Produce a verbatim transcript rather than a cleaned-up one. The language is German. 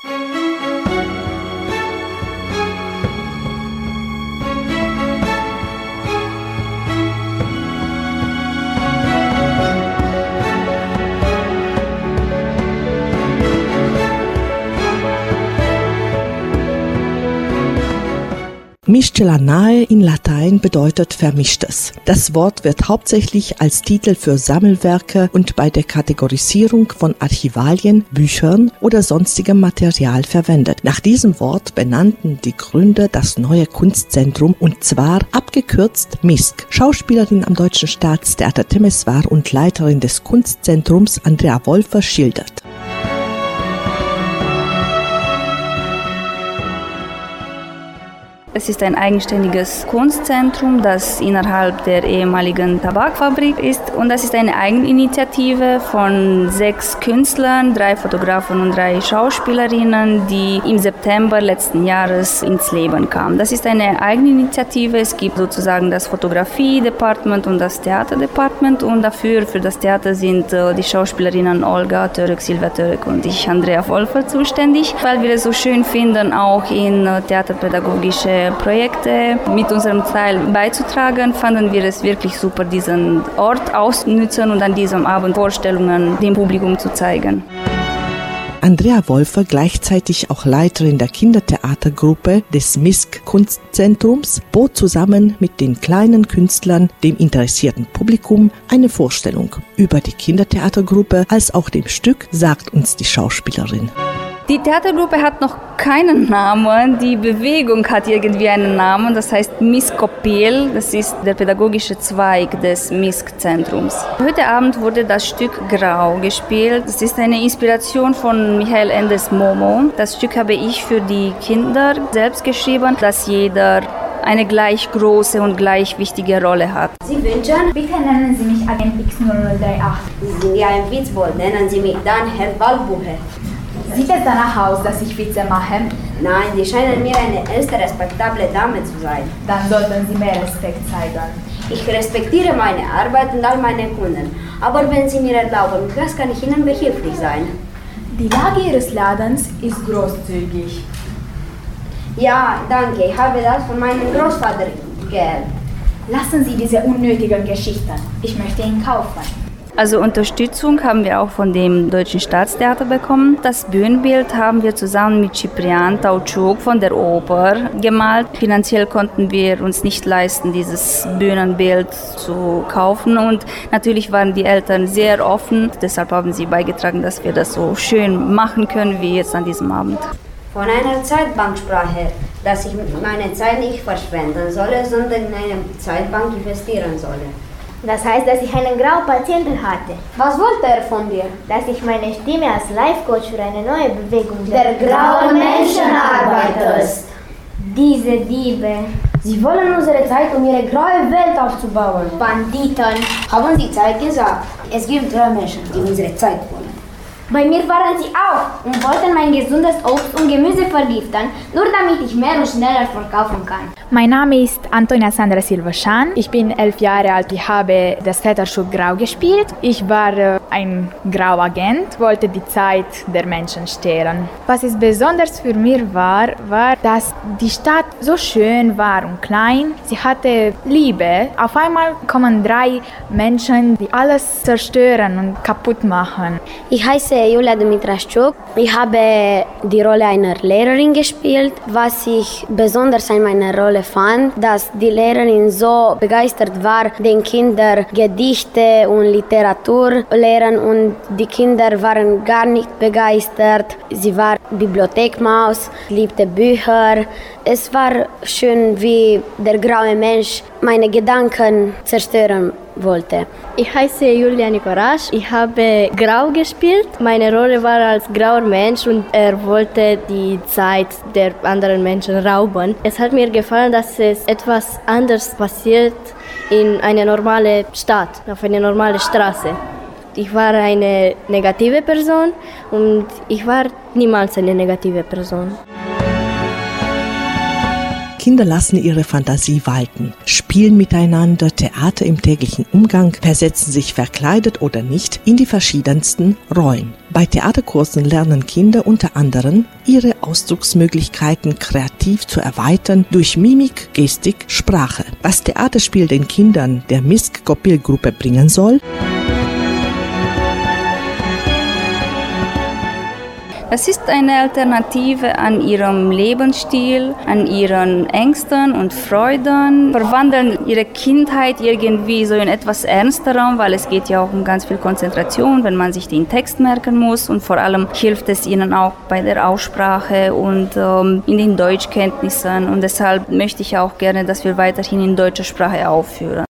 Miscelanae in Latein bedeutet Vermischtes. Das Wort wird hauptsächlich als Titel für Sammelwerke und bei der Kategorisierung von Archivalien, Büchern oder sonstigem Material verwendet. Nach diesem Wort benannten die Gründer das neue Kunstzentrum und zwar abgekürzt M I S K. Schauspielerin am Deutschen Staatstheater Temeswar und Leiterin des Kunstzentrums Andrea Wolfer schildert. Es ist ein eigenständiges Kunstzentrum, das innerhalb der ehemaligen Tabakfabrik ist. Und das ist eine Eigeninitiative von sechs Künstlern, drei Fotografen und drei Schauspielerinnen, die im September letzten Jahres ins Leben kamen. Das ist eine Eigeninitiative. Es gibt sozusagen das Fotografie-Department und das Theater-Department. Und dafür, für das Theater sind äh, die Schauspielerinnen Olga Török, Silvia Török und ich, Andrea Wolfer, zuständig. Weil wir es so schön finden, auch in äh, theaterpädagogische Projekte mit unserem Teil beizutragen, fanden wir es wirklich super, diesen Ort auszunutzen und an diesem Abend Vorstellungen dem Publikum zu zeigen. Andrea Wolfer, gleichzeitig auch Leiterin der Kindertheatergruppe des M I S K Kunstzentrums, bot zusammen mit den kleinen Künstlern dem interessierten Publikum eine Vorstellung über die Kindertheatergruppe als auch dem Stück, sagt uns die Schauspielerin. Die Theatergruppe hat noch keinen Namen, die Bewegung hat irgendwie einen Namen, das heißt Miskopel, das ist der pädagogische Zweig des M I S K-Zentrums. Heute Abend wurde das Stück Grau gespielt. Das ist eine Inspiration von Michael Endes Momo. Das Stück habe ich für die Kinder selbst geschrieben, dass jeder eine gleich große und gleich wichtige Rolle hat. Sie wünschen? Bitte nennen Sie mich Agent X null null drei acht. Sie sind ja ein Witzbold, nennen Sie mich dann Herr Waldbuche. Sieht es danach aus, dass ich Witze mache? Nein, die scheinen mir eine ältere, respektable Dame zu sein. Dann sollten Sie mehr Respekt zeigen. Ich respektiere meine Arbeit und all meine Kunden. Aber wenn Sie mir erlauben, was kann ich Ihnen behilflich sein? Die Lage Ihres Ladens ist großzügig. Ja, danke. Ich habe das von meinem Großvater geerbt. Lassen Sie diese unnötigen Geschichten. Ich möchte ihn kaufen. Also Unterstützung haben wir auch von dem Deutschen Staatstheater bekommen. Das Bühnenbild haben wir zusammen mit Ciprian Tautschuk von der Oper gemalt. Finanziell konnten wir uns nicht leisten, dieses Bühnenbild zu kaufen. Und natürlich waren die Eltern sehr offen. Deshalb haben sie beigetragen, dass wir das so schön machen können wie jetzt an diesem Abend. Von einer Zeitbank sprach er, dass ich meine Zeit nicht verschwenden solle, sondern in eine Zeitbank investieren solle. Das heißt, dass ich einen Grau-Patienten hatte. Was wollte er von dir? Dass ich meine Stimme als Life-Coach für eine neue Bewegung der grauen Menschenarbeiter ist. Diese Diebe. Sie wollen unsere Zeit, um ihre graue Welt aufzubauen. Banditen. Haben Sie Zeit gesagt? Es gibt graue Menschen, die unsere Zeit wollen. Bei mir waren sie auch und wollten mein gesundes Obst und Gemüse vergiften, nur damit ich mehr und schneller verkaufen kann. Mein Name ist Antonia Sandra Silvaschan. Ich bin elf Jahre alt. Ich habe das Theaterstück Grau gespielt. Ich war äh, ein Grauagent, wollte die Zeit der Menschen stehlen. Was es besonders für mich war, war, dass die Stadt so schön war und klein. Sie hatte Liebe. Auf einmal kommen drei Menschen, die alles zerstören und kaputt machen. Ich heiße Julia Dumitraschuk. Ich habe die Rolle einer Lehrerin gespielt. Was ich besonders an meiner Rolle fand, dass die Lehrerin so begeistert war, den Kindern Gedichte und Literatur lehren und die Kinder waren gar nicht begeistert. Sie war Bibliothekmaus, liebte Bücher. Es war schön, wie der graue Mensch meine Gedanken zerstören wollte. Ich heiße Julia Nikorasch. Ich habe Grau gespielt. Meine Rolle war als grauer Mensch und er wollte die Zeit der anderen Menschen rauben. Es hat mir gefallen, dass es etwas anderes passiert in einer normalen Stadt, auf einer normalen Straße. Ich war eine negative Person und ich war niemals eine negative Person. Kinder lassen ihre Fantasie walten, spielen miteinander Theater im täglichen Umgang, versetzen sich verkleidet oder nicht in die verschiedensten Rollen. Bei Theaterkursen lernen Kinder unter anderem, ihre Ausdrucksmöglichkeiten kreativ zu erweitern durch Mimik, Gestik, Sprache. Was Theaterspiel den Kindern der Misk-Kopil-Gruppe bringen soll? Es ist eine Alternative an ihrem Lebensstil, an ihren Ängsten und Freuden, verwandeln ihre Kindheit irgendwie so in etwas ernsterem, weil es geht ja auch um ganz viel Konzentration, wenn man sich den Text merken muss, und vor allem hilft es ihnen auch bei der Aussprache und ähm, in den Deutschkenntnissen, und deshalb möchte ich auch gerne, dass wir weiterhin in deutscher Sprache aufführen.